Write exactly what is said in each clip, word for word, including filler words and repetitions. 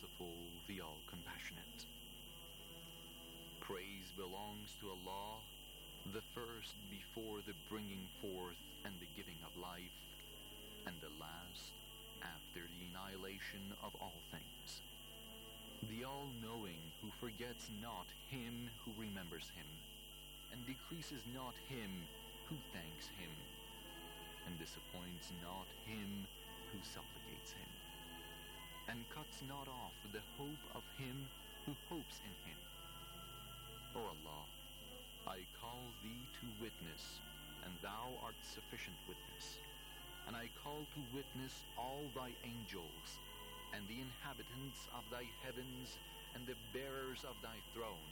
All-Merciful, the All-Compassionate. Praise belongs to Allah, the first before the bringing forth and the giving of life, and the last after the annihilation of all things. The All-Knowing, who forgets not him who remembers him, and decreases not him who thanks him, and disappoints not him who supplicates him, and cuts not off the hope of him who hopes in him. O Allah, I call thee to witness, and thou art sufficient witness. And I call to witness all thy angels, and the inhabitants of thy heavens, and the bearers of thy throne,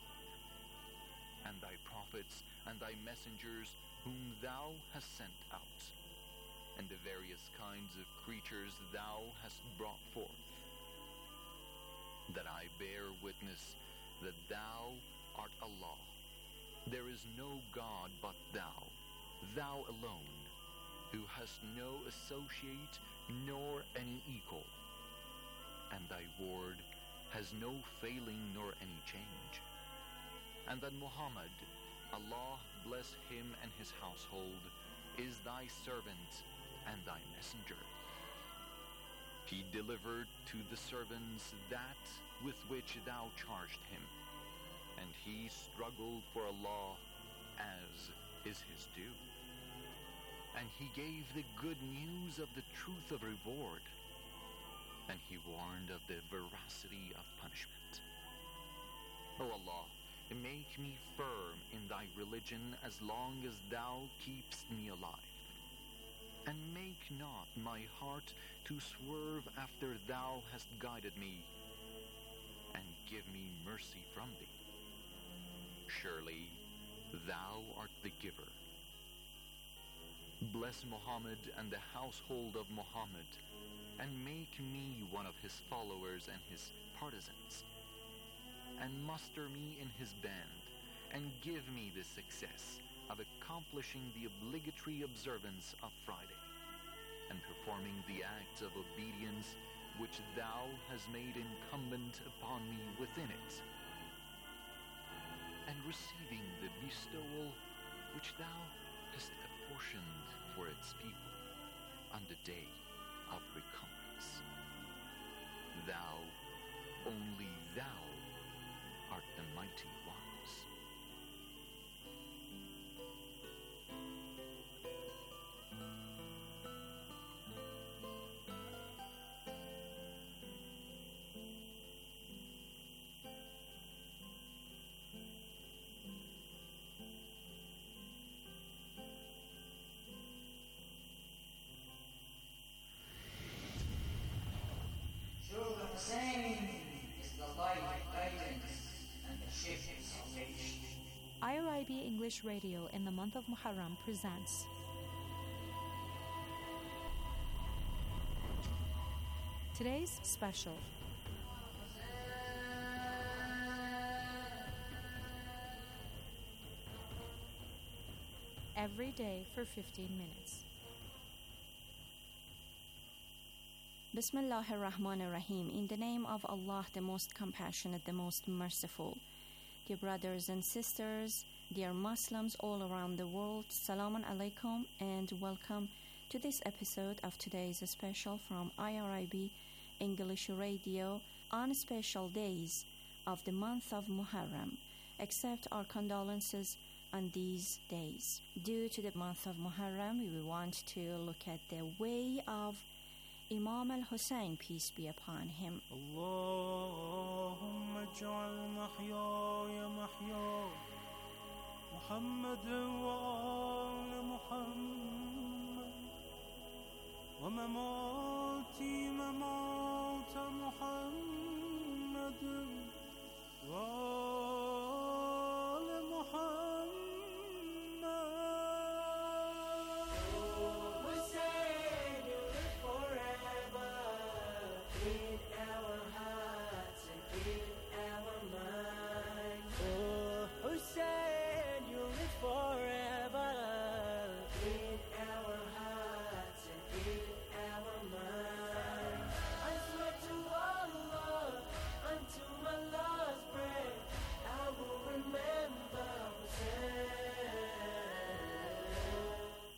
and thy prophets, and thy messengers, whom thou hast sent out, and the various kinds of creatures thou hast brought forth, that I bear witness that thou art Allah. There is no God but thou, thou alone, who hast no associate nor any equal, and thy word has no failing nor any change. And that Muhammad, Allah bless him and his household, is thy servant and thy messenger. He delivered to the servants that with which thou charged him, and he struggled for Allah as is his due. And he gave the good news of the truth of reward, and he warned of the veracity of punishment. O Allah, make me firm in thy religion as long as thou keepst me alive, and make not my heart to swerve after thou hast guided me, and give me mercy from thee. Surely thou art the giver. Bless Muhammad and the household of Muhammad, and make me one of his followers and his partisans, and muster me in his band, and give me the success of accomplishing the obligatory observance of Friday, and performing the acts of obedience which thou hast made incumbent upon me within it, and receiving the bestowal which thou hast apportioned for its people on the day of recompense. Thou, only thou, art the mighty wise. Through the Hussein is the light of guidance and the shift of salvation. I R I B English Radio in the month of Muharram presents today's special. Every day for fifteen minutes. Bismillahir Rahmanir Rahim. In the name of Allah, the most compassionate, the most merciful. Dear brothers and sisters, dear Muslims all around the world, Salamun Alaikum and welcome to this episode of today's special from I R I B English Radio on special days of the month of Muharram. Accept our condolences on these days. Due to the month of Muharram, we want to look at the way of Imam al-Hussein, peace be upon him. اللهم اجعل محياي محيا محمد وآل محمد ومماتي ممات محمد وآل محمد. Hussein, you live forever in our hearts and in our minds. As long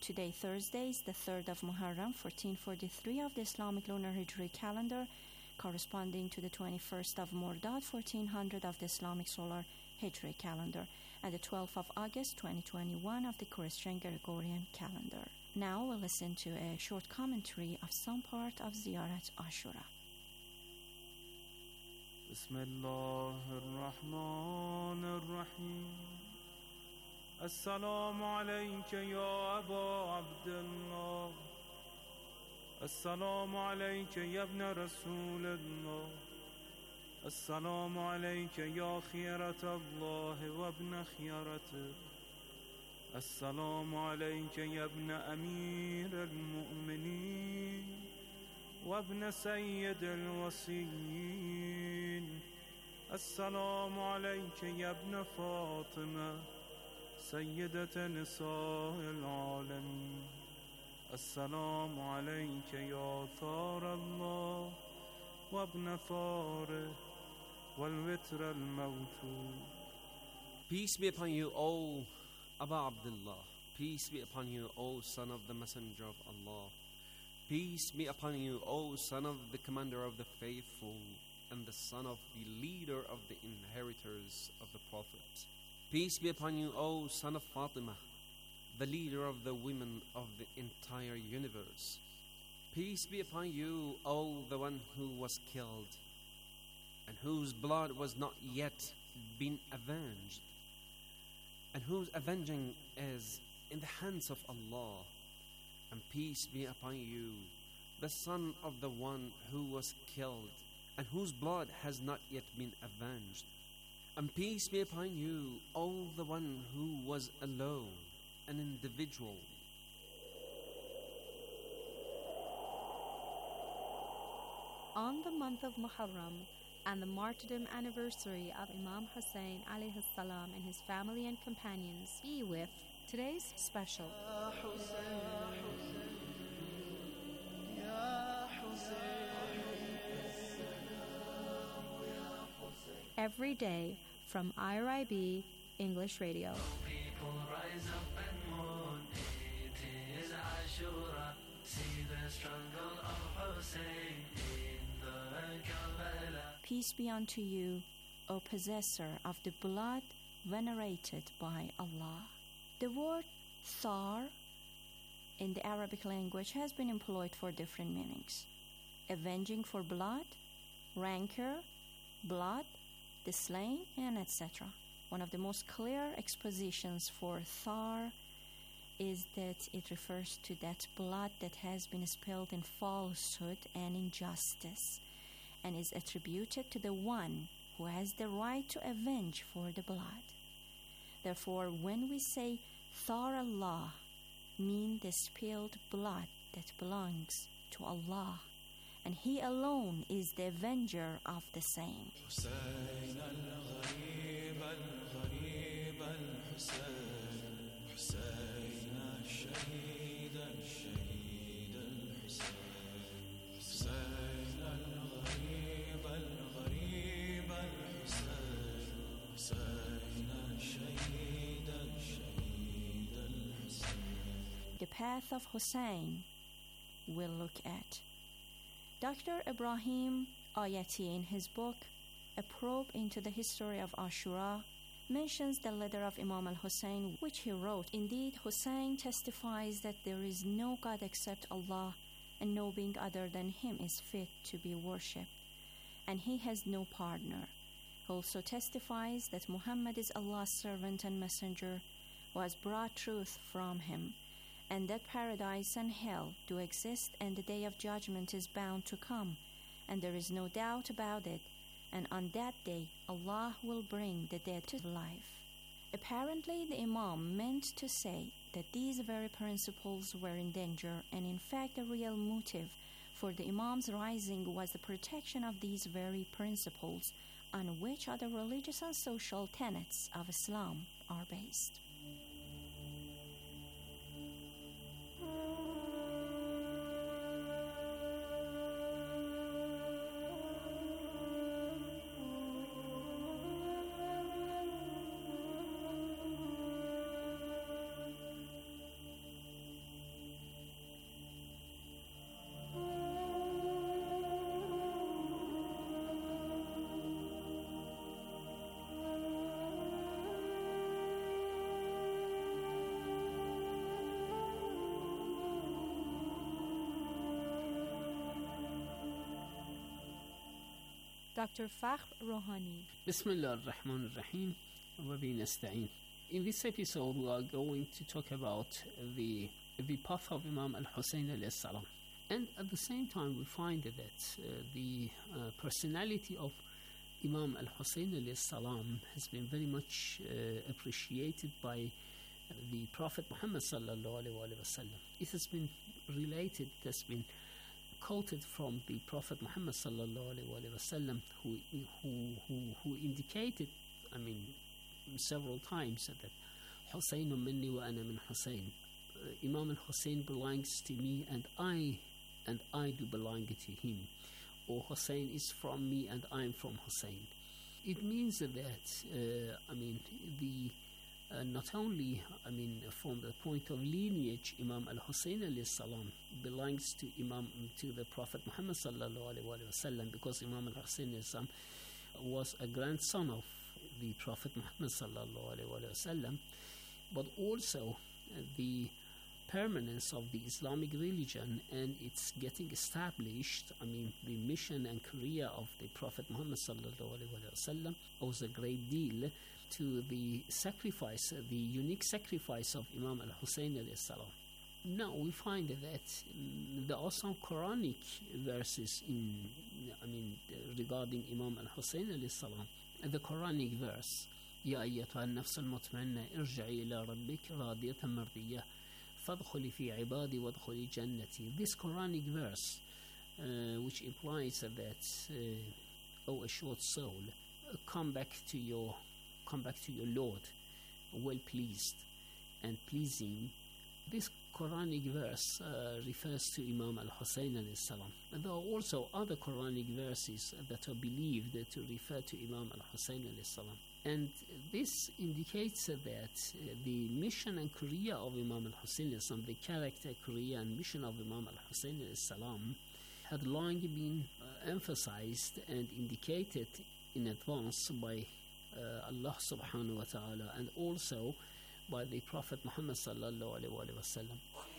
today, Thursday, is the third of Muharram, fourteen forty-three of the Islamic lunar Hijri calendar, corresponding to the twenty-first of Mordad, fourteen hundred of the Islamic solar Hijri calendar, and the twelfth of August, twenty twenty-one of the Christian Gregorian calendar. Now we'll listen to a short commentary of some part of Ziyarat Ashura. بسم الله الرحمن الرحيم السلام عليك يا أبا عبد الله السلام عليك يا ابن رسول الله السلام عليك يا خيرة الله وابن خيرته السلام عليك يا ابن أمير المؤمنين وابن سيد الوصيين السلام عليك يا ابن فاطمة سيدة نساء العالمين السلام عليك يا ثار الله وابن ثاره والوتر الموتور. Peace be upon you, O Abu Abdullah. Peace be upon you, O son of the Messenger of Allah. Peace be upon you, O son of the Commander of the Faithful and the son of the leader of the inheritors of the Prophet. Peace be upon you, O son of Fatima, the leader of the women of the entire universe. Peace be upon you, O the one who was killed and whose blood was not yet been avenged, and whose avenging is in the hands of Allah. And peace be upon you, the son of the one who was killed and whose blood has not yet been avenged. And peace be upon you, O the one who was alone, an individual. On the month of Muharram and the martyrdom anniversary of Imam Hussein alayhi salam and his family and companions, be with today's special. Every day from I R I B English Radio. People rise up and mourn. It is Ashura. See the struggle of Hussein in the Karbala. Peace be unto you, O possessor of the blood venerated by Allah. The word thar in the Arabic language has been employed for different meanings: avenging for blood, rancor, blood, the slain, and et cetera. One of the most clear expositions for thar is that it refers to that blood that has been spilled in falsehood and injustice, and is attributed to the one who has the right to avenge for the blood. Therefore, when we say Thar Allah, mean the spilled blood that belongs to Allah, and He alone is the avenger of the same. The path of Hussein we'll look at. Doctor Ibrahim Ayati, in his book A Probe into the History of Ashura, mentions the letter of Imam al-Hussein, which he wrote. Indeed, Hussein testifies that there is no God except Allah, and no being other than Him is fit to be worshipped, and He has no partner. He also testifies that Muhammad is Allah's servant and messenger, who has brought truth from Him, and that paradise and hell do exist, and the day of judgment is bound to come, and there is no doubt about it, and on that day Allah will bring the dead to life. Apparently, the Imam meant to say that these very principles were in danger, and in fact the real motive for the Imam's rising was the protection of these very principles, on which other religious and social tenets of Islam are based. Doctor Fakhr Rouhani. Bismillah ar-Rahman ar-Rahim wa bihi nasta'in. In this episode, we are going to talk about the the path of Imam al-Hussein alayhi salam. And at the same time, we find that uh, the uh, personality of Imam al-Hussein alayhi salam has been very much uh, appreciated by uh, the Prophet Muhammad sallallahu alaihi wasallam. It has been related, it has been quoted from the Prophet Muhammad sallallahu alaihi wasallam, who who who who indicated, I mean, several times that Hussein minni wa ana min Hussein. Uh, Imam al-Hussein belongs to me, and I and I do belong to him. Or Hussein is from me, and I'm from Hussein. It means that uh, I mean the uh, not only I mean from the point of lineage, Imam al-Hussein alayhi salam belongs to Imam to the Prophet Muhammad sallallahu alaihi wasallam, because Imam al-Hussein alayhi salam was a grandson of the Prophet Muhammad sallallahu alaihi wasallam, but also uh, the permanence of the Islamic religion and its getting established, I mean the mission and career of the Prophet Muhammad sallallahu alaihi wasallam owes a great deal to the sacrifice, the unique sacrifice of Imam al-Hussein alayhi salam. Now we find that um, there are some Quranic verses in, I mean, uh, regarding Imam al-Hussein alayhi salam. The Quranic verse, يا أيتها النفس المطمئنة ارجعي إلى ربك راضية مرضية فادخلي في عبادي وادخلي جنتي. This Quranic verse, uh, which implies that, uh, oh, a short soul, uh, come back to your, come back to your Lord, well pleased and pleasing. This Quranic verse uh, refers to Imam al-Hussein alayhi salam. There are also other Quranic verses that are believed to refer to Imam al-Hussein alayhi salam. And this indicates that uh, the mission and career of Imam al-Hussein alayhi salam, the character, career and mission of Imam al-Hussein alayhi salam, had long been uh, emphasized and indicated in advance by uh, Allah subhanahu wa ta'ala, and also by the Prophet Muhammad sallallahu alaihi wasallam.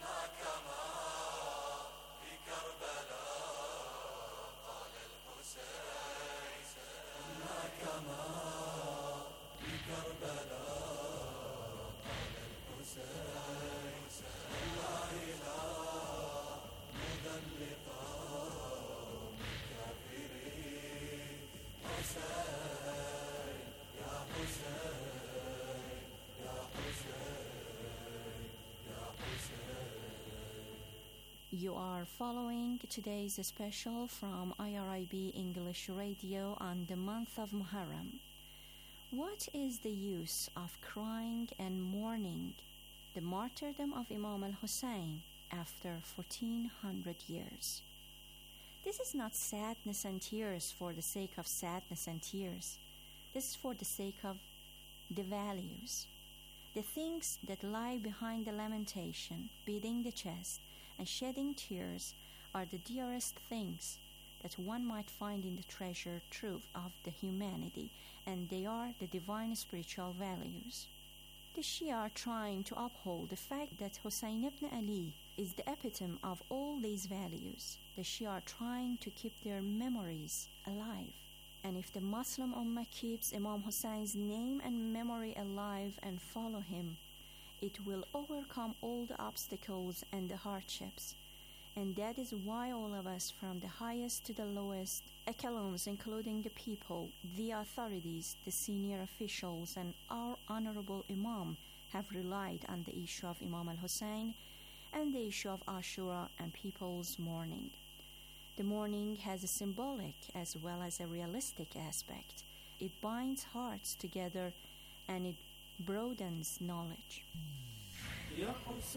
You are following today's special from I R I B English Radio on the month of Muharram. What is the use of crying and mourning the martyrdom of Imam al-Hussein after fourteen hundred years? This is not sadness and tears for the sake of sadness and tears. This is for the sake of the values, the things that lie behind the lamentation, beating the chest, and shedding tears are the dearest things that one might find in the treasured truth of the humanity, and they are the divine spiritual values. The Shia are trying to uphold the fact that Hussein ibn Ali is the epitome of all these values. The Shia are trying to keep their memories alive. And if the Muslim Ummah keeps Imam Hussein's name and memory alive and follow him, it will overcome all the obstacles and the hardships. And that is why all of us, from the highest to the lowest echelons, including the people, the authorities, the senior officials, and our honorable Imam, have relied on the issue of Imam al-Hussein and the issue of Ashura and people's mourning. The mourning has a symbolic as well as a realistic aspect. It binds hearts together and it broadens knowledge. يا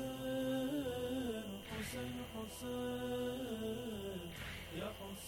حسين حسين حسين يا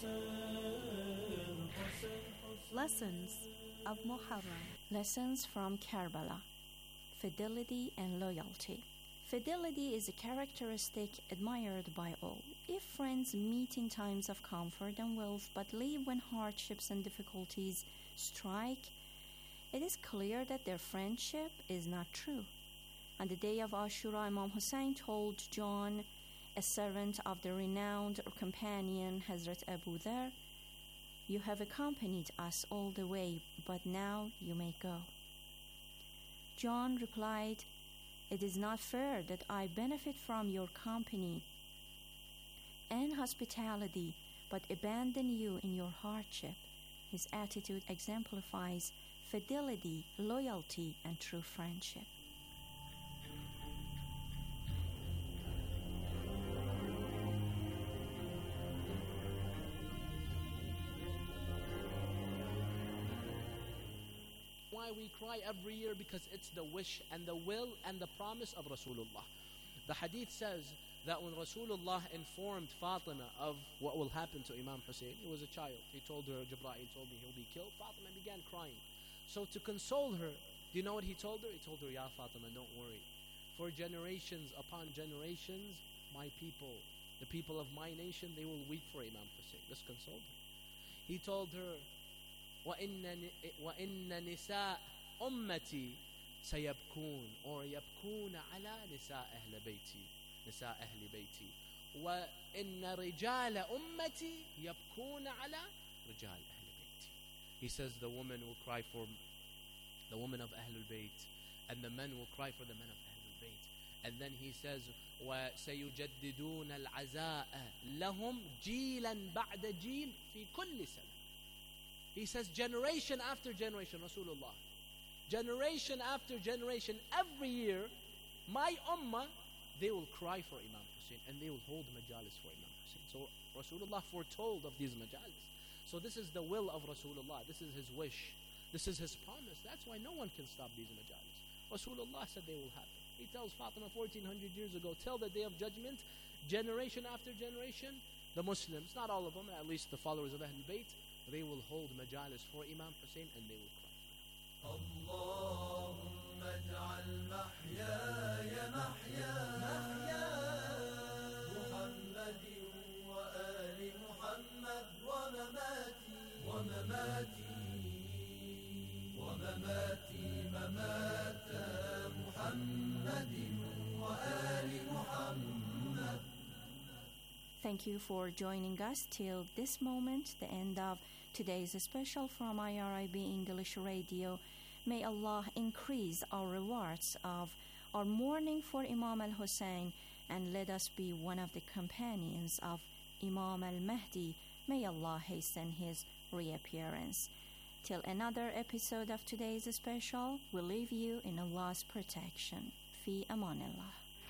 حسين حسين حسين. Lessons of Muharram. Lessons from Karbala. Fidelity and loyalty. Fidelity is a characteristic admired by all. If friends meet in times of comfort and wealth but leave when hardships and difficulties strike, it is clear that their friendship is not true. On the day of Ashura, Imam Hussein told John, a servant of the renowned companion Hazrat Abu Dhar, You have accompanied us all the way, but now you may go." John replied, "It is not fair that I benefit from your company and hospitality, but abandon you in your hardship." His attitude exemplifies fidelity, loyalty, and true friendship. Why we cry every year? Because it's the wish and the will and the promise of Rasulullah. The hadith says that when Rasulullah informed Fatima of what will happen to Imam Hussein, he was a child. He told her, Jibreel told me he'll be killed. Fatima began crying. So to console her, do you know what he told her? He told her, "Ya Fatima, don't worry. For generations upon generations, my people, the people of my nation, they will weep for Imam Hussein." Let's console her. He told her, وَإِنَّ وَإِنَّ نِسَاء أُمَّتِي سَيَبْكُونَ or يَبْكُونَ عَلَى نِسَاء أهل بيتي نساء أهل بيتي وَإِنَّ رِجَالَ أُمَّتِي يَبْكُونَ عَلى رِجَالِ أهل بيتي. He says the woman will cry for the women of Ahlul Bayt, and the men will cry for the men of Ahlul Bayt. And then he says, وَسَيُجَدِّدُونَ الْعَزَاءَ لَهُمْ جِيلًا بَعْدَ جِيلٍ فِي كُلِّ سَنَةٍ. He says generation after generation, Rasulullah, generation after generation, every year, my ummah, they will cry for Imam Hussein and they will hold majalis for Imam Hussein. So Rasulullah foretold of these majalis. So this is the will of Rasulullah. This is his wish. This is his promise. That's why no one can stop these majalis. Rasulullah said they will happen. He tells Fatima fourteen hundred years ago, till the day of judgment, generation after generation, the Muslims, not all of them, at least the followers of Ahlul Bayt, they will hold majalis for Imam Hussein and they will cry for him. اللهم اجعل محياي محيا محيا محمد وآل محمد ومماتي ومماتي ومماتي ممات محمد وآل محمد. Thank you for joining us till this moment, the end of today's special from I R I B English Radio. May Allah increase our rewards of our mourning for Imam al-Hussein and let us be one of the companions of Imam al-Mahdi. May Allah hasten his reappearance. Till another episode of today's special, we leave you in Allah's protection. Fi amanillah.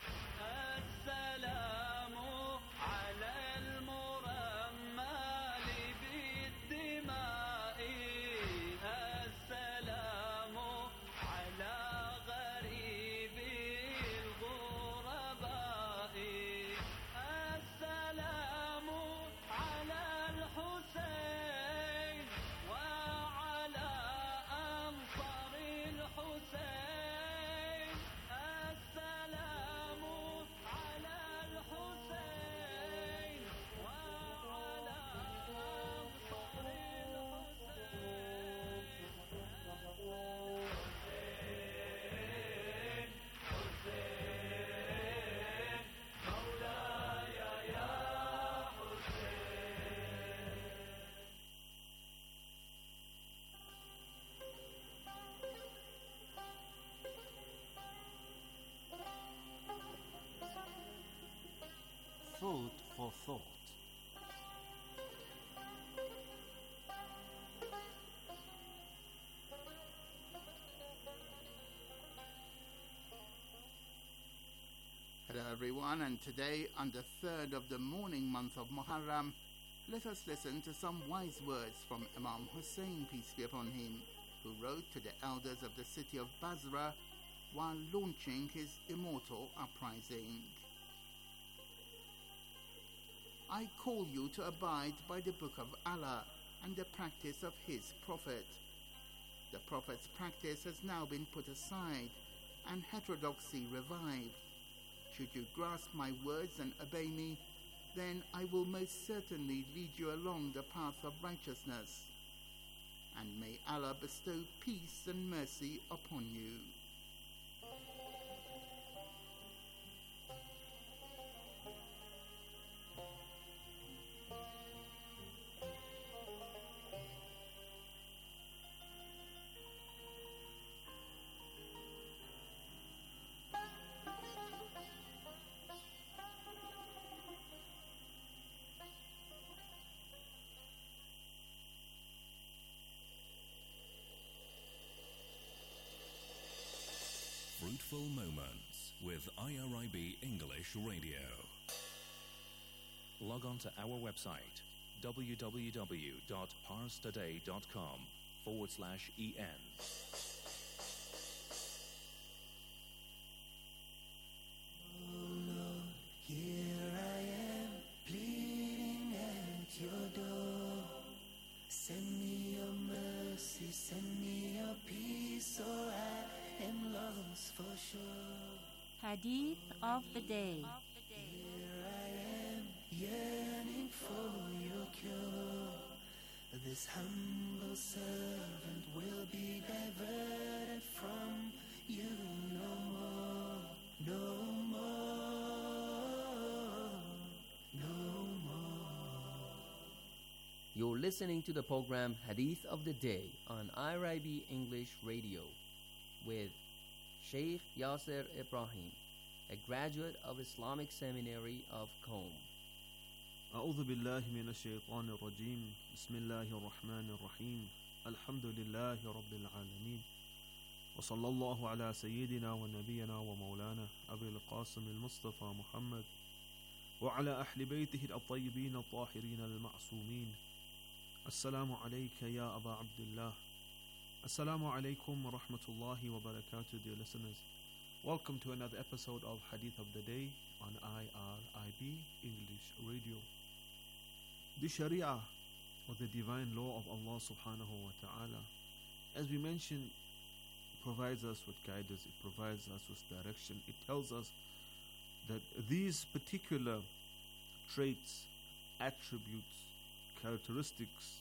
Food for thought. Hello everyone, and today on the third of the mourning month of Muharram, let us listen to some wise words from Imam Hussein, peace be upon him, who wrote to the elders of the city of Basra while launching his immortal uprising. I call you to abide by the book of Allah and the practice of his prophet. The prophet's practice has now been put aside and heterodoxy revived. Should you grasp my words and obey me, then I will most certainly lead you along the path of righteousness. And may Allah bestow peace and mercy upon you. Meaningful Moments with I R I B English Radio. Log on to our website www.parstoday.com forward slash en. Here I am, pleading at your door. Send me your mercy, send me your peace, or I am lost for sure. Hadith of the day. Here I am, yearning for your cure. This humble servant will be diverted from you no more, no more, no more. You're listening to the program Hadith of the Day on I R I B English Radio with Sheikh Yasser Ibrahim, a graduate of Islamic Seminary of Qom. أعوذ بالله من الشيطان الرجيم بسم الله الرحمن الرحيم الحمد لله رب العالمين وصلى الله على سيدنا ونبينا ومولانا أبي القاسم المصطفى محمد وعلى أهل بيته الطيبين الطاهرين المعصومين. السلام عليك يا أبا عبد الله. Assalamu alaikum wa rahmatullahi wa barakatuh, dear listeners. Welcome to another episode of Hadith of the Day on I R I B English Radio. The Sharia, or the divine law of Allah subhanahu wa ta'ala, as we mentioned, provides us with guidance, it provides us with direction. It tells us that these particular traits, attributes, characteristics,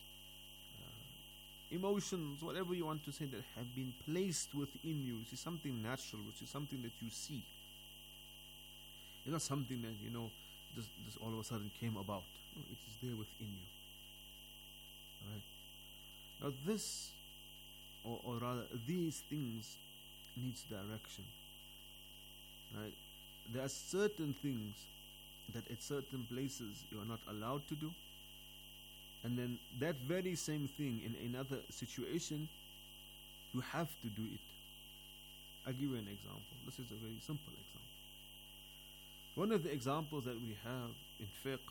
emotions, whatever you want to say, that have been placed within you. It is something natural, which is something that you see. It's not something that, you know, this, this all of a sudden came about. No, it is there within you. Right? Now this, or, or rather these things, needs direction. Right? There are certain things that at certain places you are not allowed to do. And then that very same thing in another situation, you have to do it. I'll give you an example. This is a very simple example. One of the examples that we have in fiqh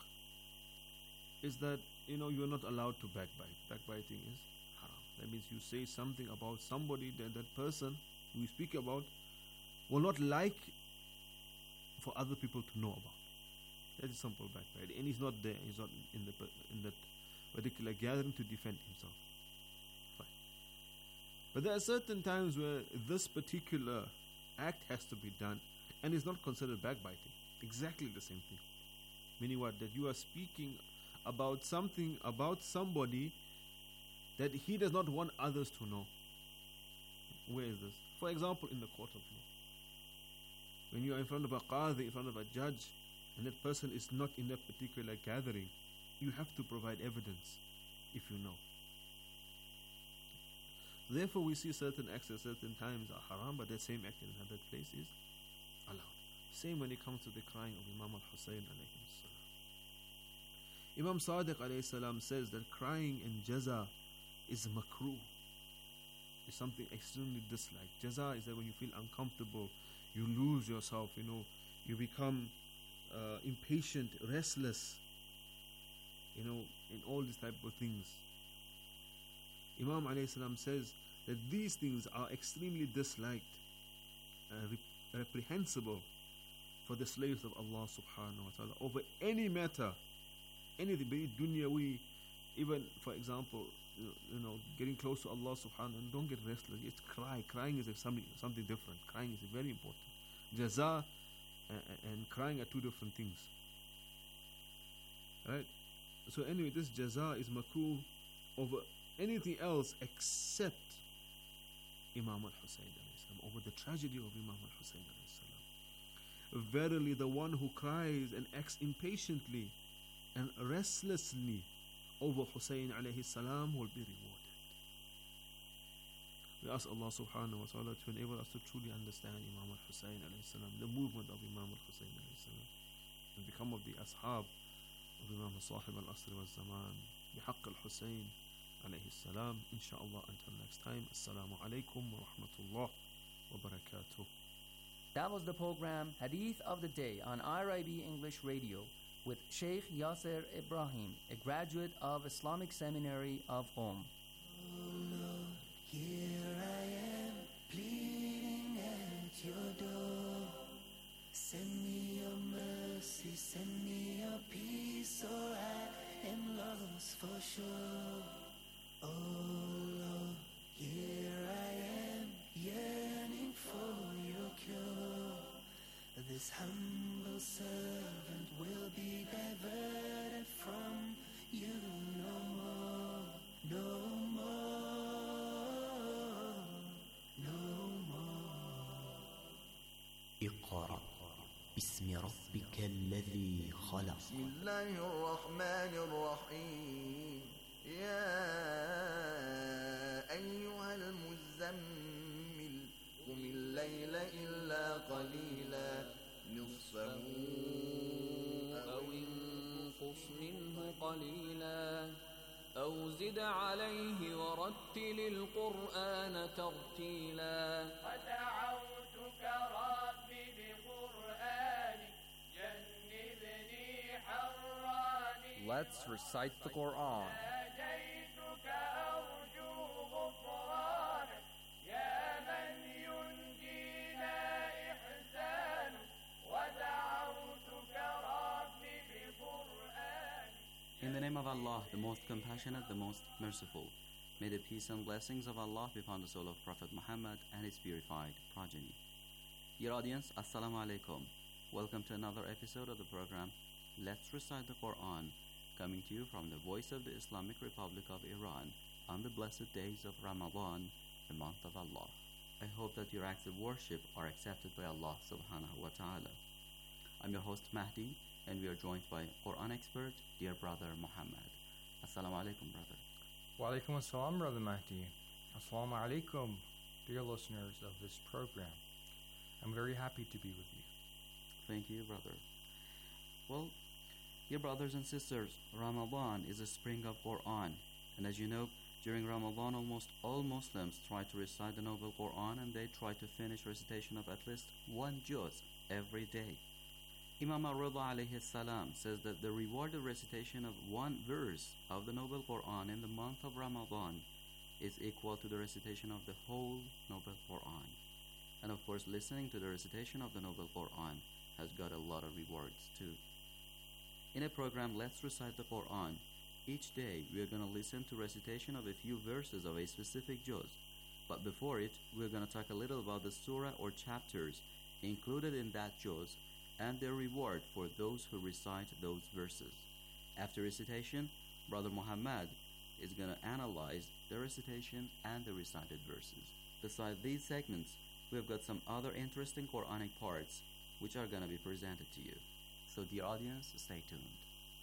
is that, you know, you're not allowed to backbite. Backbiting is haram. That means you say something about somebody that that person who you speak about will not like for other people to know about. That is simple backbiting. And he's not there. He's not in the in that particular gathering to defend himself. Fine. But there are certain times where this particular act has to be done and is not considered backbiting. Exactly the same thing. Meaning what? That you are speaking about something, about somebody that he does not want others to know. Where is this? For example, in the court of law. When you are in front of a qadi, in front of a judge, and that person is not in that particular gathering, you have to provide evidence if you know. Therefore, we see certain acts at certain times are haram, but that same act in another place is allowed. Same when it comes to the crying of Imam al-Husayn alayhi salam. Imam Sadiq alayhi salam says that crying in jaza is makruh. It's something extremely disliked. Jaza is that when you feel uncomfortable, you lose yourself, you know, you become uh, impatient, restless, you know, in all these type of things. Imam alayhi salam says that these things are extremely disliked, uh, rep- reprehensible for the slaves of Allah subhanahu wa ta'ala over any matter, anything, be it dunyawi, even for example, you know, you know, getting close to Allah subhanahu wa ta'ala. Don't get restless, just cry. Crying is something, something different. Crying is very important. Jaza and, and crying are two different things. Right? So anyway, this jaza is makruh over anything else except Imam al-Husayn over the tragedy of Imam al-Husayn. Verily, the one who cries and acts impatiently and restlessly over Husayn alayhi salam will be rewarded. We ask Allah subhanahu wa ta'ala to enable us to truly understand Imam al-Husayn alayhi salam, the movement of Imam al-Husayn alayhi salam, and become of the ashab of Imam al-Sahib al-Asr wal-Zaman, bihaqq al-Husayn alayhi salam. Inshallah, until next time, assalamu alaikum wa rahmatullah wa barakatuh. That was the program Hadith of the Day on I R I B English Radio with Sheikh Yasser Ibrahim, a graduate of Islamic Seminary of Qom. Oh Lord, here I am, pleading at your door. Send me your mercy, send me your peace, or I am lost for sure. Oh Lord, here I am, yearning for your cure. This humble servant will be diverted from you no more, no more, no more. اقرأ باسم ربك الذي خلق. بسم الله الرحمن الرحيم. يا أيها المزمل قم الليل إلا قليلا نصفه أو انقص منه قليلا أو زد عليه ورتل القرآن ترتيلا ودعوتك ربي بقرآني جنبني حراني. Let's recite the Quran. ناجيتك أرجو غفرانك يا من ينجينا إحسانك ودعوتك ربي بقرآني. In the name of Allah, the most compassionate, the most merciful, may the peace and blessings of Allah be upon the soul of Prophet Muhammad and his purified progeny. Dear audience, Assalamu alaikum. Welcome to another episode of the program Let's Recite the Quran, coming to you from the voice of the Islamic Republic of Iran on the blessed days of Ramadan, the month of Allah. I hope that your acts of worship are accepted by Allah subhanahu wa ta'ala. I'm your host Mahdi, and we are joined by Quran expert, dear brother Muhammad. Assalamu alaikum, brother. Wa alaikum assalam, brother Mahdi. Assalamu alaikum, dear listeners of this program. I'm very happy to be with you. Thank you, brother. Well, dear brothers and sisters, Ramadan is a spring of Quran, and as you know, during Ramadan almost all Muslims try to recite the noble Quran, and they try to finish recitation of at least one juz every day. Imam al-Rida alayhi salam says that the rewarded recitation of one verse of the noble Quran in the month of Ramadan is equal to the recitation of the whole noble Quran. And of course, listening to the recitation of the noble Quran has got a lot of rewards too. In a program Let's Recite the Quran, each day we are going to listen to recitation of a few verses of a specific juz. But before it, we're going to talk a little about the surah or chapters included in that juz and their reward for those who recite those verses. After recitation, Brother Muhammad is going to analyze the recitation and the recited verses. Besides these segments, we've got some other interesting Quranic parts which are going to be presented to you. So dear audience, stay tuned.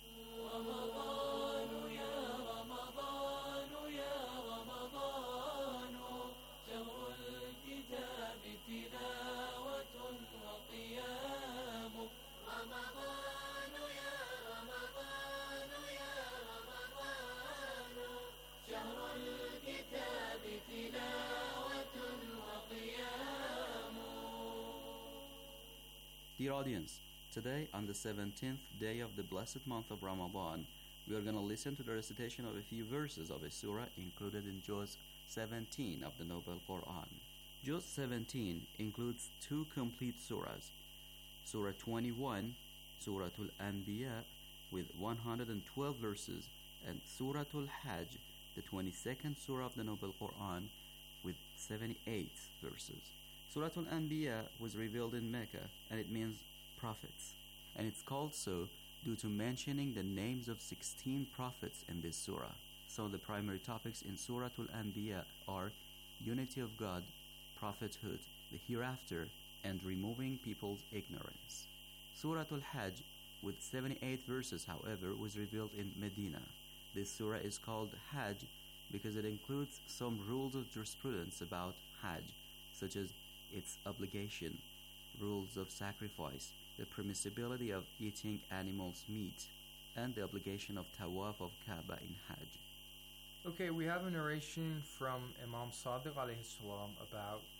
Dear audience, today on the seventeenth day of the blessed month of Ramadan, we are going to listen to the recitation of a few verses of a surah included in Juz seventeen of the Noble Quran. Juz seventeen includes two complete surahs, Surah twenty-one, Suratul Anbiya, with one hundred twelve verses, and Suratul Hajj, the twenty-second surah of the Noble Quran, with seventy-eight verses. Suratul Anbiya was revealed in Mecca, and it means prophets. And it's called so due to mentioning the names of sixteen prophets in this surah. So the primary topics in Suratul Anbiya are unity of God, prophethood, the hereafter, and removing people's ignorance. Suratul Hajj, with seventy-eight verses, however, was revealed in Medina. This surah is called Hajj because it includes some rules of jurisprudence about Hajj, such as its obligation, rules of sacrifice, the permissibility of eating animals' meat, and the obligation of tawaf of Kaaba in Hajj. Okay, we have a narration from Imam Sadiq alayhi salam about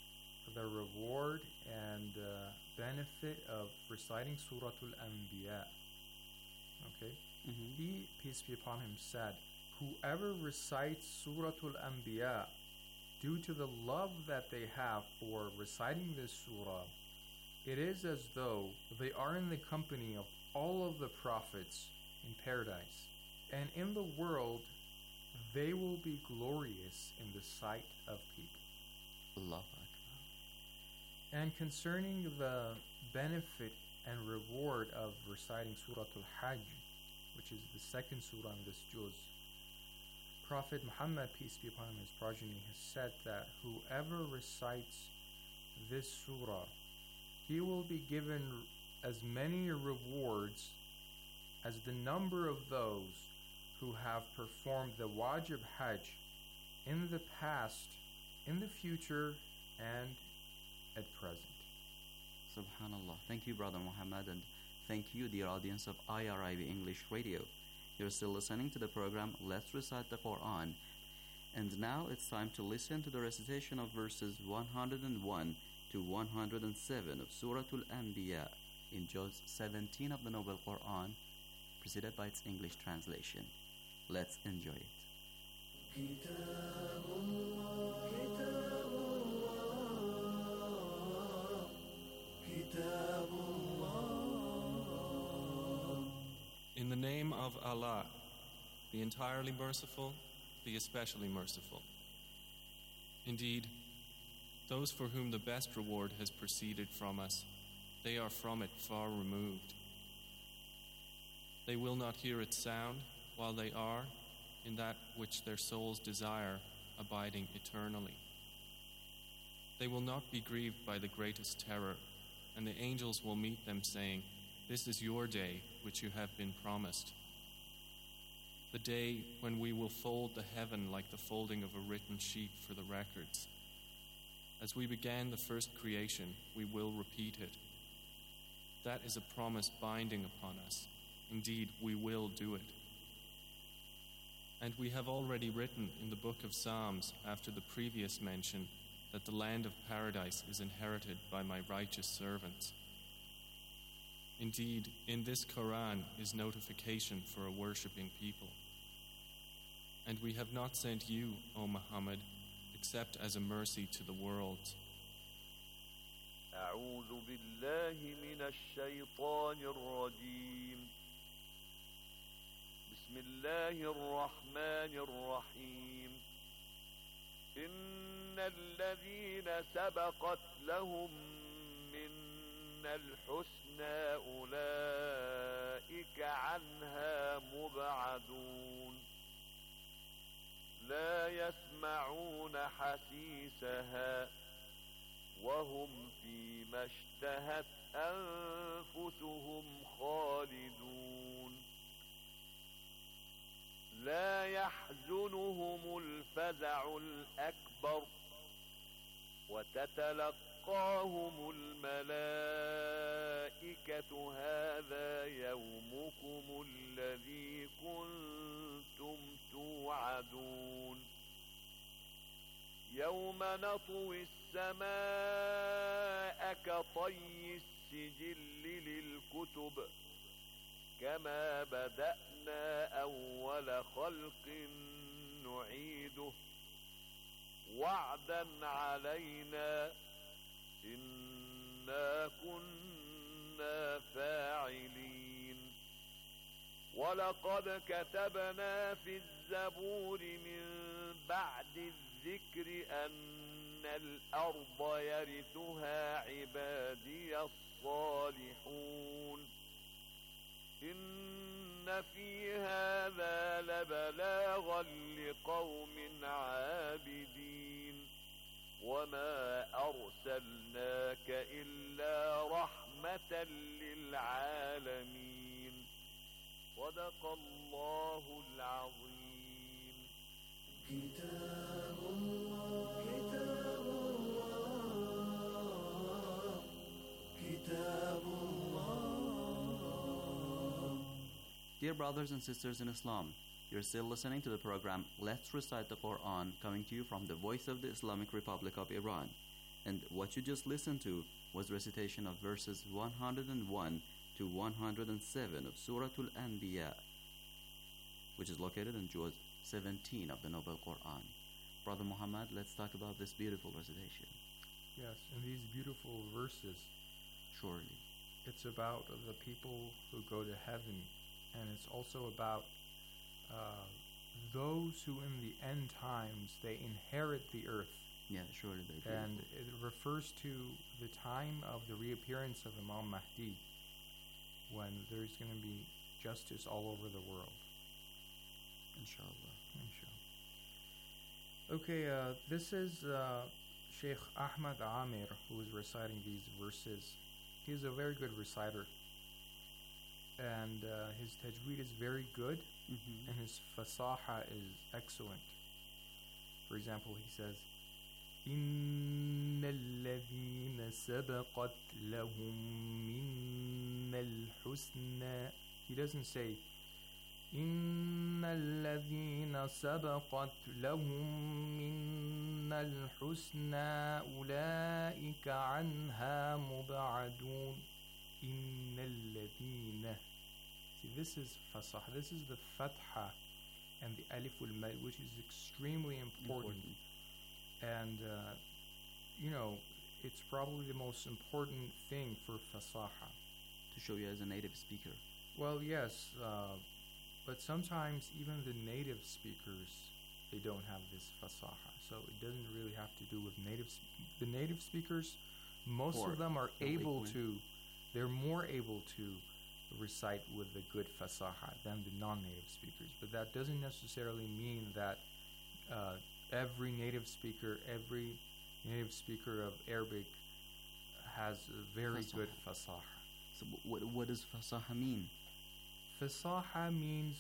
the reward and uh, benefit of reciting Surah Al-Anbiya. Okay? Mhm. He, peace be upon him, said, whoever recites Surah Al-Anbiya due to the love that they have for reciting this surah, it is as though they are in the company of all of the prophets in paradise. And in the world, they will be glorious in the sight of people. Allah. And concerning the benefit and reward of reciting Surah Al-Hajj, which is the second surah in this juz, Prophet Muhammad, peace be upon him, his progeny, has said that whoever recites this surah, he will be given as many rewards as the number of those who have performed the wajib hajj in the past, in the future, and at present. Subhanallah. Thank you, Brother Muhammad, and thank you, dear audience of I R I B English Radio. You're still listening to the program Let's Recite the Quran. And now it's time to listen to the recitation of verses one hundred one to one hundred seven of Surah Al-Anbiya in Juz seventeen of the Noble Quran, preceded by its English translation. Let's enjoy it. In the name of Allah, the entirely merciful, the especially merciful. Indeed, those for whom the best reward has proceeded from us, they are from it far removed. They will not hear its sound while they are, in that which their souls desire, abiding eternally. They will not be grieved by the greatest terror, and the angels will meet them saying, "This is your day, which you have been promised." The day when we will fold the heaven like the folding of a written sheet for the records. As we began the first creation, we will repeat it. That is a promise binding upon us. Indeed, we will do it. And we have already written in the book of Psalms, after the previous mention, that the land of paradise is inherited by my righteous servants. Indeed, in this Quran is notification for a worshipping people. And we have not sent you, O Muhammad, except as a mercy to the worlds. أعوذ بالله من الشيطان الرجيم. بسم الله الرحمن الرحيم. إن الذين سبقت لهم منا الحسنى أولئك عنها مبعدون لا يسمعون حسيسها وهم فيما اشتهت أنفسهم خالدون لا يحزنهم الفزع الأكبر وتتلقاهم الملائكة هذا يومكم الذي كنتم توعدون يوم نطوي السماء كطي السجل للكتب كما بدأنا أول خلق نعيده وعدا علينا إنا كنا فاعلين ولقد كتبنا في الزبور من بعد الذكر أن الأرض يرثها عبادي الصالحون إن في هذا لبلاغا لقوم عابدين وما أرسلناك إلا رحمة للعالمين صدق الله العظيم كتاب الله كتاب الله كتاب الله. Dear brothers and sisters in Islam, you're still listening to the program Let's Recite the Quran, coming to you from the Voice of the Islamic Republic of Iran. And what you just listened to was recitation of verses one hundred one to one hundred seven of Surah Al-Anbiya, which is located in Juz seventeen of the Noble Quran. Brother Muhammad, let's talk about this beautiful recitation. Yes, in these beautiful verses, surely, it's about the people who go to heaven, and it's also about uh, those who in the end times, they inherit the earth. Yeah, surely they're beautiful. And it refers to the time of the reappearance of Imam Mahdi, when there's going to be justice all over the world. Inshallah. Inshallah. Okay, uh, this is uh, Sheikh Ahmad Amir who is reciting these verses. He's a very good reciter, and uh, his tajweed is very good, mm-hmm. and his fasaha is excellent. For example, he says, إن الذين سبقت لهم منا الحسنى. He doesn't say إن الذين سبقت لهم منا الحسنى أولئك عنها مبعدون. إن الذين. See, this is fasah. This is the fatha and the alif ul mad, which is extremely important. important. And, uh, you know, it's probably the most important thing for fasaha. To show you as a native speaker. Well, yes, uh, but sometimes even the native speakers, they don't have this fasaha. So it doesn't really have to do with native sp- the native speakers. Most or of them are able to, they're more able to recite with the good fasaha than the non-native speakers. But that doesn't necessarily mean that uh, every native speaker, every native speaker of Arabic has a very fasaha. good fasaha. So what, what does fasaha mean? Fasaha means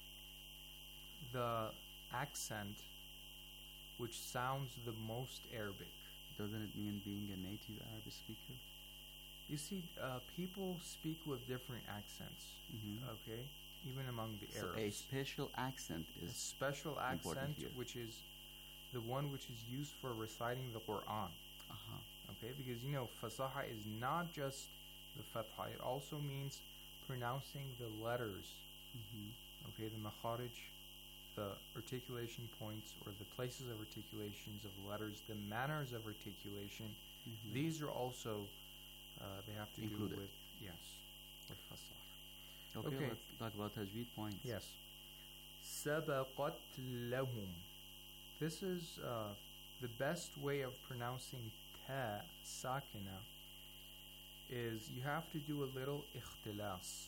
the accent which sounds the most Arabic. Doesn't it mean being a native Arabic speaker? You see, uh, people speak with different accents, mm-hmm. okay? Even among the so Arabs. a special accent is a special accent, here. which is the one which is used for reciting the Quran. Uh-huh. Okay, because you know, fasaha is not just the fatha; it also means pronouncing the letters. Mm-hmm. Okay, the makharij, the articulation points or the places of articulations of letters, the manners of articulation. Mm-hmm. These are also uh, they have to Included. do with yes, with fasaha. Okay, Okay. let's talk about tajweed points. Yes. Sabaqat lahum. This is uh, the best way of pronouncing ta sakina is you have to do a little ikhtilas.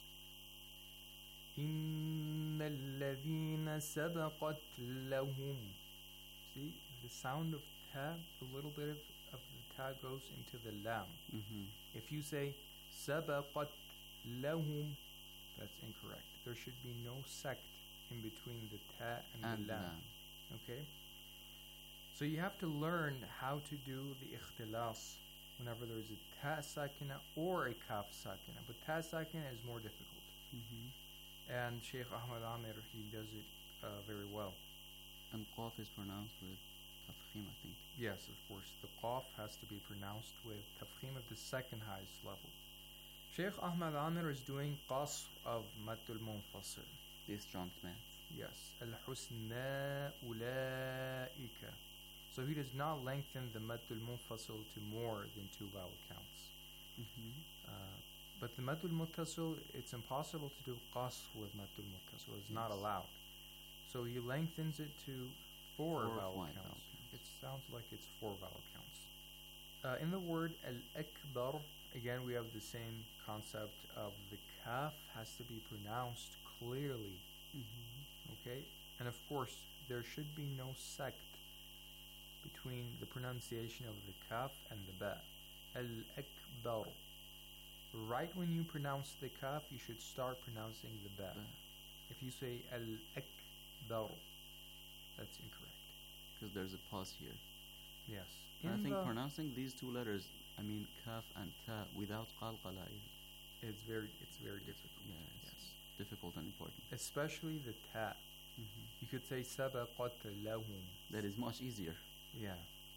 Inna alladhina sabaqat lahum. See, the sound of ta, a little bit of, of the ta goes into the lam. Mm-hmm. If you say sabaqat lahum, that's incorrect. There should be no sect in between the ta and, And the lam. lam. Okay? So you have to learn how to do the ikhtilas whenever there is a ta sakina or a kaf sakina. But ta sakina is more difficult. Mm-hmm. And Sheikh Ahmad Amir, he does it uh, very well. And qaf is pronounced with tafkhim, I think. Yes, of course. The qaf has to be pronounced with tafkhim at the second highest level. Sheikh Ahmad Amir is doing qasr of matul munfasil. Disjunct math. Yes. Al-husna ulaika. So he does not lengthen the matul munfasil to more than two vowel counts. Mm-hmm. Uh, but the matul muttasil, it's impossible to do qasr with matul muttasil. It's not Yes. allowed. So he lengthens it to four, Four vowel fine counts. vowel counts. It sounds like it's four vowel counts. Uh, in the word al-akbar, again we have the same concept of the kaf has to be pronounced clearly. Mm-hmm. Okay? And of course, there should be no sect between the pronunciation of the kaf and the ba. Al-akbar. Right when you pronounce the kaf, you should start pronouncing the ba. Ba. If you say al-akbar, that's incorrect. Because there's a pause here. Yes. And I In think the- pronouncing these two letters, I mean kaf and ta, without qalqala is it's very, it's very difficult. yeah, it's Yes. difficult and important. Especially the ta. Mm-hmm. You could say sabaqat lahum. That is much easier. Yeah,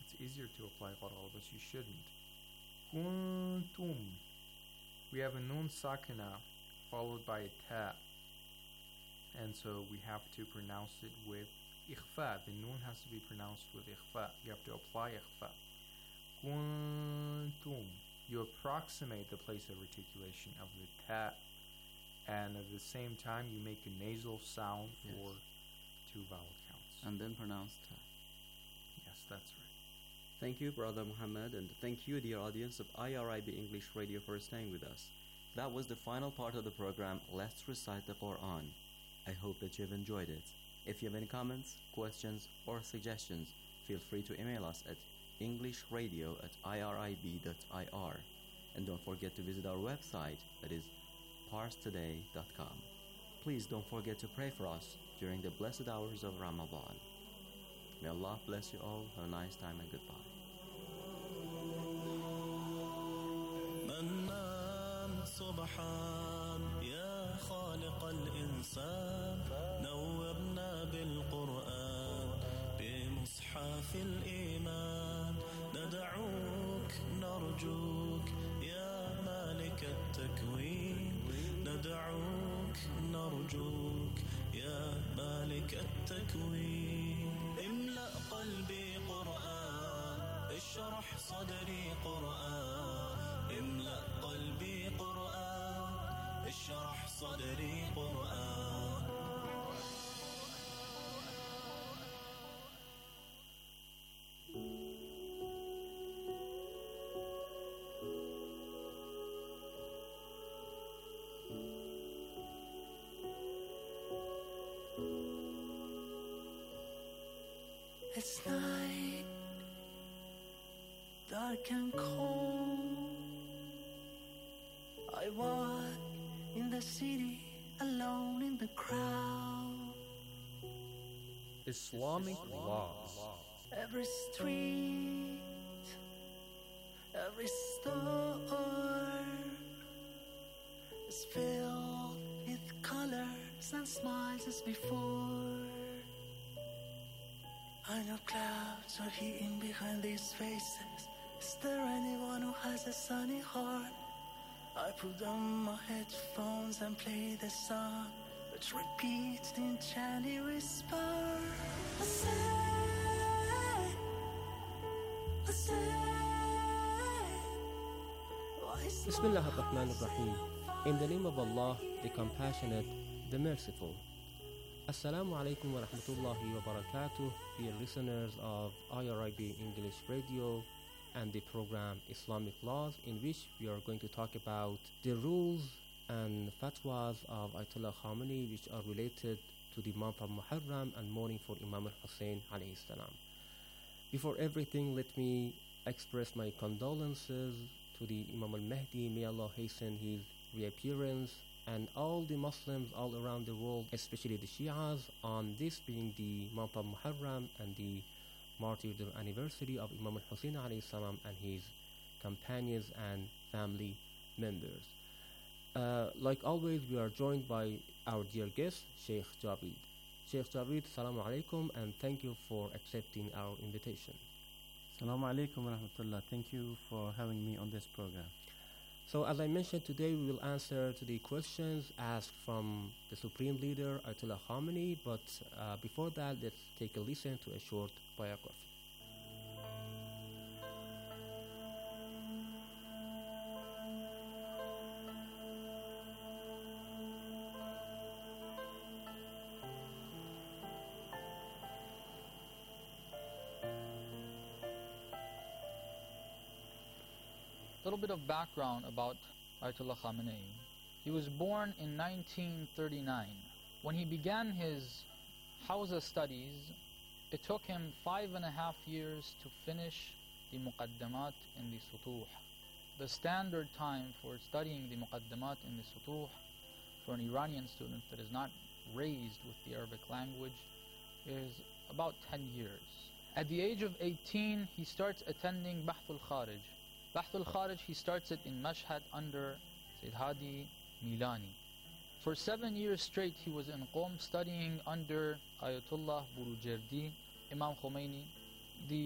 it's easier to apply qara, but you shouldn't. Kuntum. We have a nun sakina followed by a ta. And so we have to pronounce it with ikhfa. The nun has to be pronounced with ikhfa. You have to apply ikhfa. Kuntum. You approximate the place of articulation of the ta, and at the same time you make a nasal sound Yes. for two vowel counts. And then pronounce ta. Yes, that's right. Thank you, Brother Muhammad, and thank you, dear audience of I R I B English Radio, for staying with us. That was the final part of the program, Let's Recite the Quran. I hope that you've enjoyed it. If you have any comments, questions, or suggestions, feel free to email us at englishradio at irib dot I R. And don't forget to visit our website, that is pars today dot com. Please don't forget to pray for us during the blessed hours of Ramadan. May Allah bless you all. Have a nice time and goodbye. منان سبحان يا خالق الإنسان نورنا بالقرآن بمصحف الإيمان ندعوك نرجوك يا مالك التكوين ندعوك نرجوك يا مالك التكوين املأ قلبي قرآن اشرح صدري قرآن املأ قلبي قرآن اشرح صدري قرآن It's night, dark and cold. I walk in the city alone in the crowd. Islamic laws. Every street, every store is filled with colors and smiles as before. I know clouds are hidden behind these faces. Is there anyone who has a sunny heart? I put on my headphones and play the song, which repeats the enchanting whisper. I say, I say, Bismillah ar-Rahman ar-Rahim. In the name of Allah, the Compassionate, the Merciful. Assalamu alaikum wa rahmatullahi wa barakatuh, dear listeners of I R I B English Radio and the program Islamic Laws, in which we are going to talk about the rules and fatwas of Ayatollah Khamenei which are related to the month of Muharram and mourning for Imam al-Hussein alayhi salam. Before everything, let me express my condolences to the Imam al-Mahdi. May Allah hasten his reappearance, and all the Muslims all around the world, especially the Shias, on this being the month of Muharram and the martyrdom anniversary of Imam al-Hussein alayhi salam and his companions and family members. Uh, like always, we are joined by our dear guest, Sheikh Javid. Sheikh Javid, Assalamu alaikum, and thank you for accepting our invitation. Assalamu alaikum wa rahmatullah. Thank you for having me on this program. So as I mentioned, today we will answer to the questions asked from the Supreme Leader, Ayatollah Khamenei, but uh, before that, let's take a listen to a short biography. A little bit of background about Ayatollah Khamenei. He was born in nineteen thirty-nine. When he began his Hawza studies, it took him five and a half years to finish the Muqaddamat in the Sutuh. The standard time for studying the Muqaddamat in the Sutuh for an Iranian student that is not raised with the Arabic language is about ten years. At the age of eighteen, he starts attending Bahth al-Kharij. Bahth al-Kharij, he starts it in Mashhad under Sayyid Hadi Milani. For seven years straight, he was in Qom studying under Ayatollah Burujerdi, Imam Khomeini. The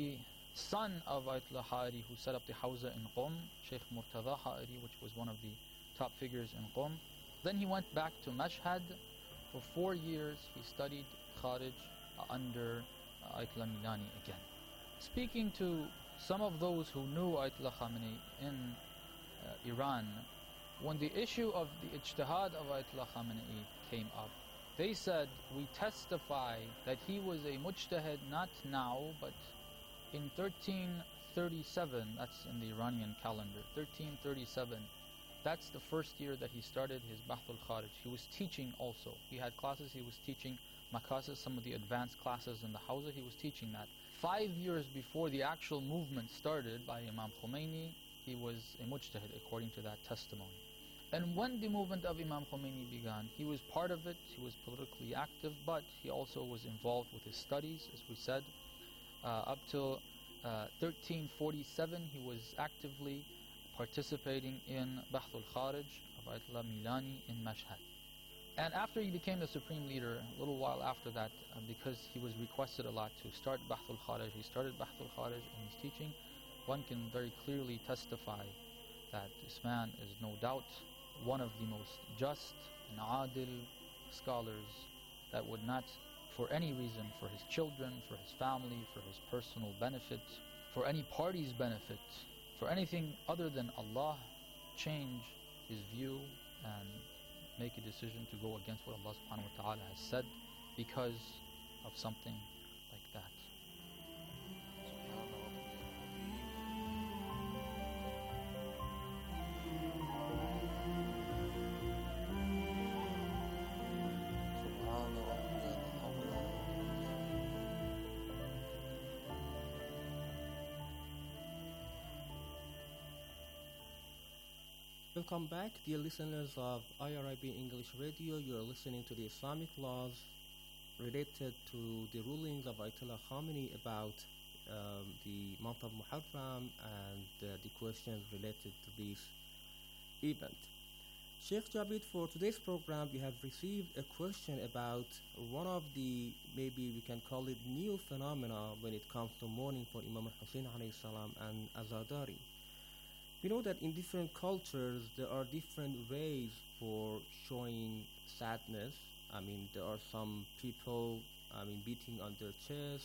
son of Ayatollah Ha'iri, who set up the Hawza in Qom, Sheikh Murtada Ha'iri, which was one of the top figures in Qom. Then he went back to Mashhad. For four years he studied Kharij uh, under uh, Ayatollah Milani again. Speaking to some of those who knew Ayatollah Khamenei in uh, Iran, when the issue of the ijtihad of Ayatollah Khamenei came up, they said, we testify that he was a mujtahid not now, but in thirteen thirty-seven, that's in the Iranian calendar, thirteen thirty-seven, that's the first year that he started his Bahth al-Kharij. He was teaching also. He had classes, he was teaching Makasis, some of the advanced classes in the Hawza, he was teaching that. Five years before the actual movement started by Imam Khomeini, he was a mujtahid according to that testimony. And when the movement of Imam Khomeini began, he was part of it, he was politically active, but he also was involved with his studies, as we said. Uh, up till uh, thirteen forty-seven, he was actively participating in Bahth al-Kharij of Ayatollah Milani in Mashhad. And after he became the supreme leader, a little while after that, uh, because he was requested a lot to start Bahth al-Kharij, he started Bahth al-Kharij in his teaching. One can very clearly testify that this man is no doubt one of the most just and adil scholars that would not, for any reason, for his children, for his family, for his personal benefit, for any party's benefit, for anything other than Allah, change his view and make a decision to go against what Allah subhanahu wa ta'ala has said because of something like that. Welcome back, dear listeners of I R I B English Radio. You are listening to the Islamic laws related to the rulings of Ayatollah Khamenei about um, the month of Muharram and uh, the questions related to this event. Sheikh Jabid, for today's program, we have received a question about one of the, maybe we can call it new phenomena when it comes to mourning for Imam al-Hussein alayhi salam and Azadari. We know that in different cultures there are different ways for showing sadness. I mean, there are some people, I mean, beating on their chest,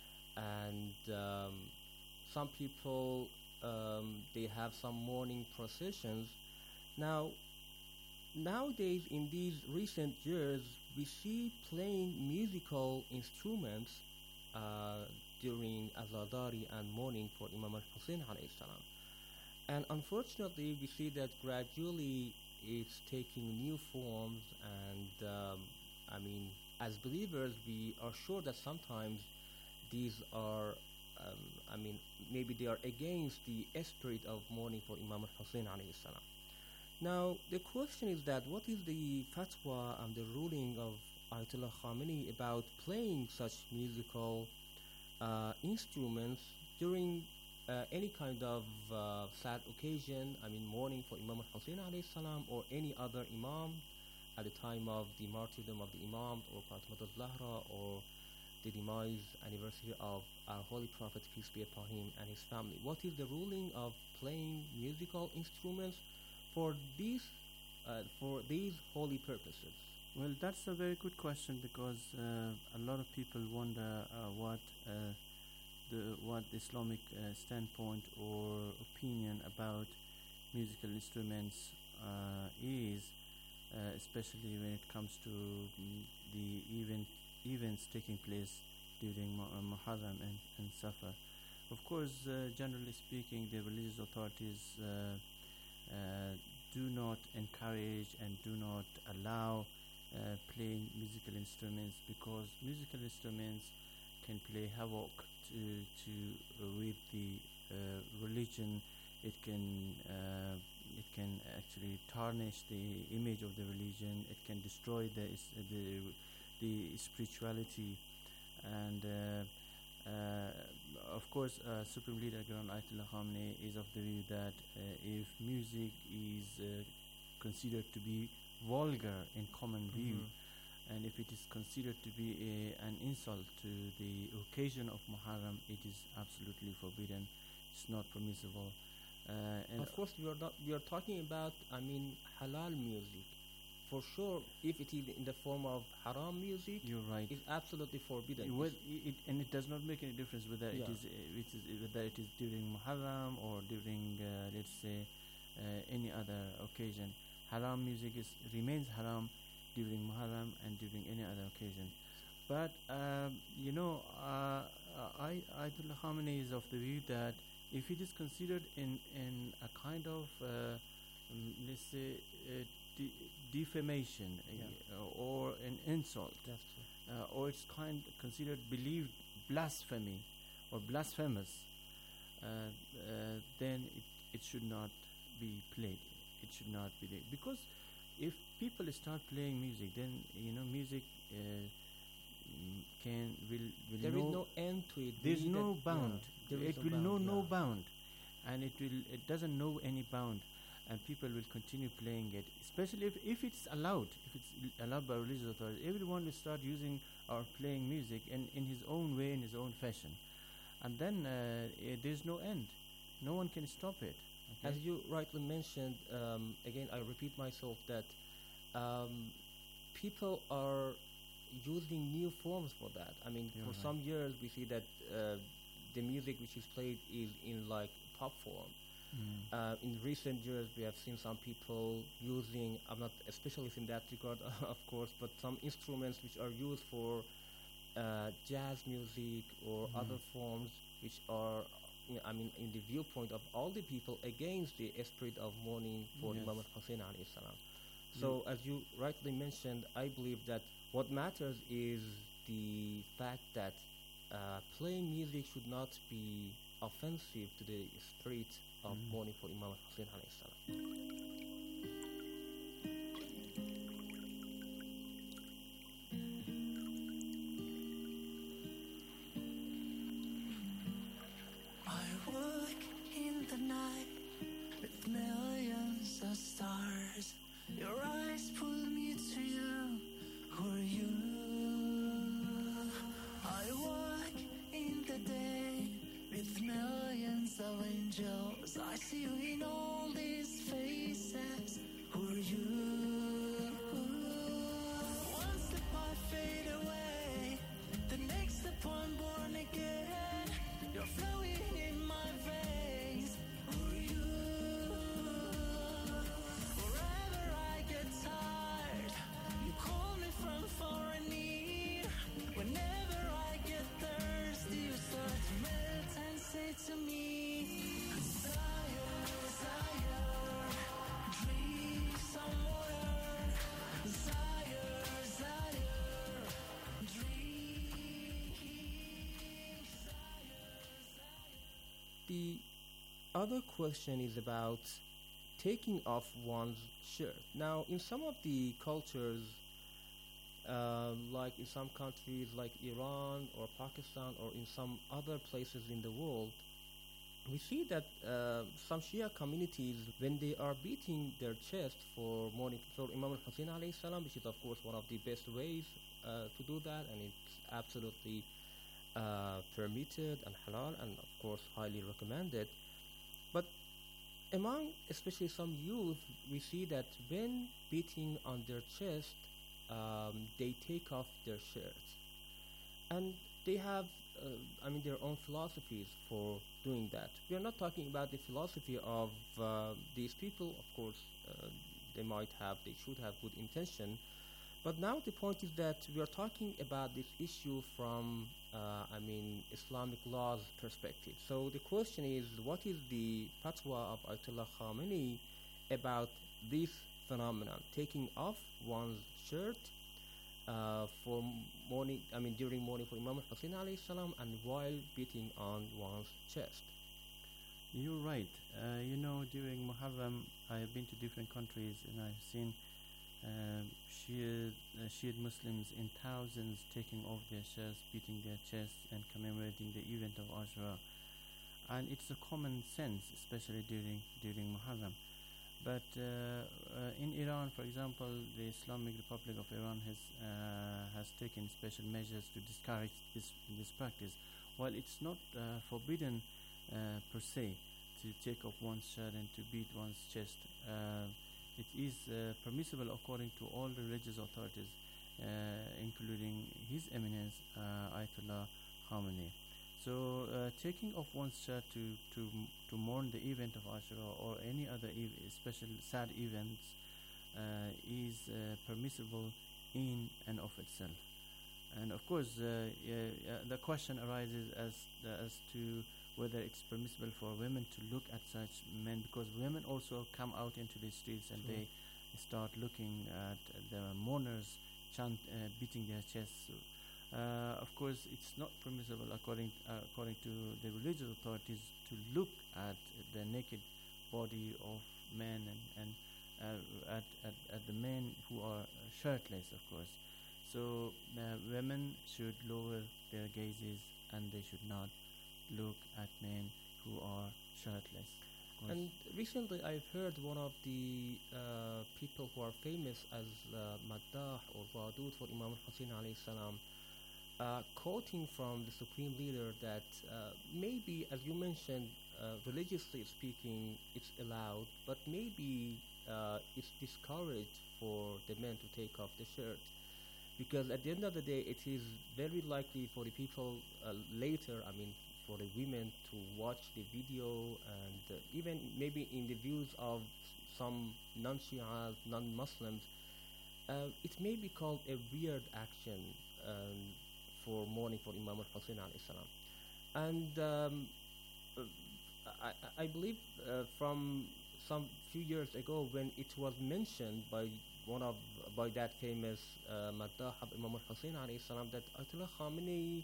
and um, some people, um, they have some mourning processions. Now, nowadays, in these recent years, we see playing musical instruments uh, during Azadari and mourning for Imam al-Hussein alayhi salam. And unfortunately, we see that gradually it's taking new forms, and um, I mean, as believers, we are sure that sometimes these are, um, I mean, maybe they are against the spirit of mourning for Imam al-Hussein alayhi salam. Now, the question is that what is the fatwa and the ruling of Ayatollah Khamenei about playing such musical uh, instruments during Uh, any kind of uh, sad occasion, I mean mourning for Imam al-Hussein alayhi salam or any other Imam at the time of the martyrdom of the Imam or Fatima al-Zahra or the demise anniversary of our Holy Prophet, peace be upon him, and his family. What is the ruling of playing musical instruments for these, uh, for these holy purposes? Well, that's a very good question, because uh, a lot of people wonder uh, what uh, The, what the Islamic uh, standpoint or opinion about musical instruments uh, is, uh, especially when it comes to mm, the event events taking place during Mu- uh, Muharram and, and Safar. Of course, uh, generally speaking, the religious authorities uh, uh, do not encourage and do not allow uh, playing musical instruments, because musical instruments can play havoc to, to uh, with the uh, religion. It can uh, it can actually tarnish the image of the religion. It can destroy the is- the the spirituality, and uh, uh, of course, uh, Supreme Leader Grand Ayatollah Khamenei is of the view that uh, if music is uh, considered to be vulgar in common view, Mm-hmm. and if it is considered to be a, an insult to the occasion of Muharram, it is absolutely forbidden. it's not permissible. Uh, and Of course, we are not. We are talking about, I mean, halal music. For sure, if it is in the form of haram music, you're right. It's absolutely forbidden. Well, it, and it does not make any difference whether Yeah. it is, uh, it is whether it is during Muharram or during, uh, let's say, uh, any other occasion. Haram music is remains haram during Muharram and during any other occasion. But um, you know, uh, uh, I Ayatollah Khamenei is of the view that if it is considered in in a kind of uh, um, let's say uh, de- defamation uh, or an insult, That's true. uh, or it's kind considered believed blasphemy or blasphemous, uh, uh, then it, it should not be played. It should not be there. Because if people start playing music, then you know music uh, mm, can will will There is know no end to it. there's We no that- bound. yeah, there It is will no know bound, no yeah. bound, and it will it doesn't know any bound, and people will continue playing it. Especially if, if it's allowed, if it's l- allowed by religious authorities, everyone will start using or playing music in, in his own way, in his own fashion, and then uh, eh, there's no end. No one can stop it. Okay? As you rightly mentioned, um, again, I repeat myself that um, people are using new forms for that. I mean, You're for right. some years, we see that uh, the music which is played is in like pop form. Mm. Uh, in recent years, we have seen some people using, I'm not a specialist in that regard, of course, but some instruments which are used for uh, jazz music or Mhm. other forms which are, you know, I mean, in the viewpoint of all the people against the spirit of mourning for Yes. Imam Hussein alayhi salam. So, as you rightly mentioned, I believe that what matters is the fact that uh, playing music should not be offensive to the spirit of Mhm. mourning for Imam Hussein alayhi salam. I walk in the night with millions of stars. Your eyes pull me to you. Who are you? I walk in the day with millions of angels. I see you in all these faces. Who are you? One step I fade away, the next step I'm born again. You're flowing in my veins. Who are you? Wherever I get tired, you call me from far and near. Whenever I get thirsty, you start to melt and say to me, Desire, desire, dream somewhere. Desire, desire, dream. The other question is about taking off one's shirt. Now, in some of the cultures, um, like in some countries like Iran or Pakistan or in some other places in the world, we see that uh, some Shia communities, when they are beating their chest for mourning for Imam al-Hussein alayhi salam, which is of course one of the best ways uh, to do that, and it's absolutely uh, permitted and halal and of course highly recommended. But among especially some youth, we see that when beating on their chest, um, they take off their shirts, and they have, uh, I mean, their own philosophies for doing that. We are not talking about the philosophy of uh, these people. Of course, uh, they might have, they should have good intention. But now the point is that we are talking about this issue from, uh, I mean, Islamic law's perspective. So the question is, what is the fatwa of Ayatollah Khamenei about this phenomenon, taking off one's shirt uh, for morning, I mean, during morning for Imam Hussein alayhi salam and while beating on one's chest? You're right. Uh, you know, during Muharram, I have been to different countries and I've seen um, Shia, uh, Shiite Muslims in thousands taking off their shirts, beating their chests, and commemorating the event of Ashura. And it's a common sense, especially during during Muharram. But uh, uh, in Iran, for example, the Islamic Republic of Iran has uh, has taken special measures to discourage this this practice. While it's not uh, forbidden, uh, per se, to take off one's shirt and to beat one's chest. Uh, it is uh, permissible according to all religious authorities, uh, including His Eminence uh, Ayatollah Khamenei. So uh, taking off one's shirt to, to, to mourn the event of Ashura or any other ev- special sad events uh, is uh, permissible in and of itself. And of course, uh, uh, uh, the question arises as uh, as to whether it's permissible for women to look at such men, because women also come out into the streets and Sure. they start looking at the mourners chant, uh, beating their chests. Uh, of course, it's not permissible according uh, according to the religious authorities to look at the naked body of men and, and uh, at, at, at the men who are shirtless, of course. So uh, women should lower their gazes and they should not look at men who are shirtless. Of course. And recently I've heard one of the uh, people who are famous as uh, Maddah or Wadud for Imam al-Hussein alayhi salam, uh, quoting from the Supreme Leader that uh, maybe, as you mentioned, uh, religiously speaking, it's allowed, but maybe uh, it's discouraged for the men to take off the shirt. Because at the end of the day, it is very likely for the people uh, later, I mean, for the women to watch the video and uh, even maybe in the views of some non-Shia, non-Muslims, uh, it may be called a weird action um, for mourning for Imam al-Hussein alayhi salam. And um, uh, I, I believe uh, from some few years ago when it was mentioned by one of by that famous uh, Maddah of Imam al-Hussein alayhi salam that Ayatollah Khamenei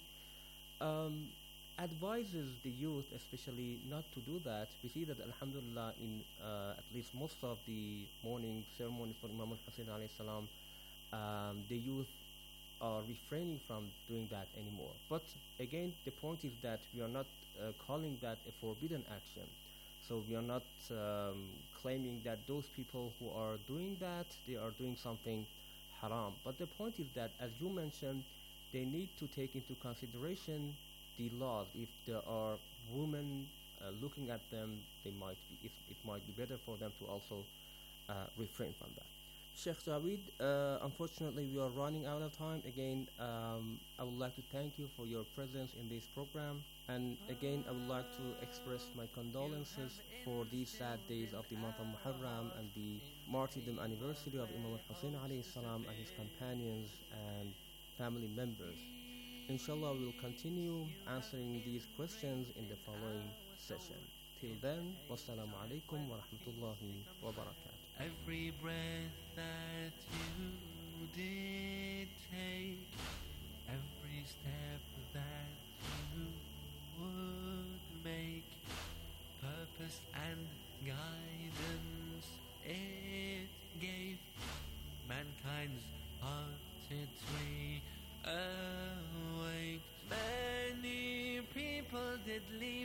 um, advises the youth especially not to do that. We see that alhamdulillah in uh, at least most of the morning ceremonies for Imam al-Hussein alayhi salam, um, the youth are refraining from doing that anymore. But again, the point is that we are not uh, calling that a forbidden action. So we are not um, claiming that those people who are doing that, they are doing something haram. But the point is that, as you mentioned, they need to take into consideration the laws. If there are women uh, looking at them, they might be, it, it might be better for them to also uh, refrain from that. Sheikh Jaweed, uh, unfortunately we are running out of time. Again, um, I would like to thank you for your presence in this program. And again, I would like to express my condolences for these sad days of the month of Muharram and the martyrdom anniversary of Imam al-Hussein alayhi salam and his companions and family members. Inshallah, we will continue answering these questions in the following session. Till then, wassalamu alaikum wa rahmatullahi wa barakatuh. Every breath that you did take, every step that you would make, purpose and guidance it gave, mankind's hearted tree awake. Many people did leave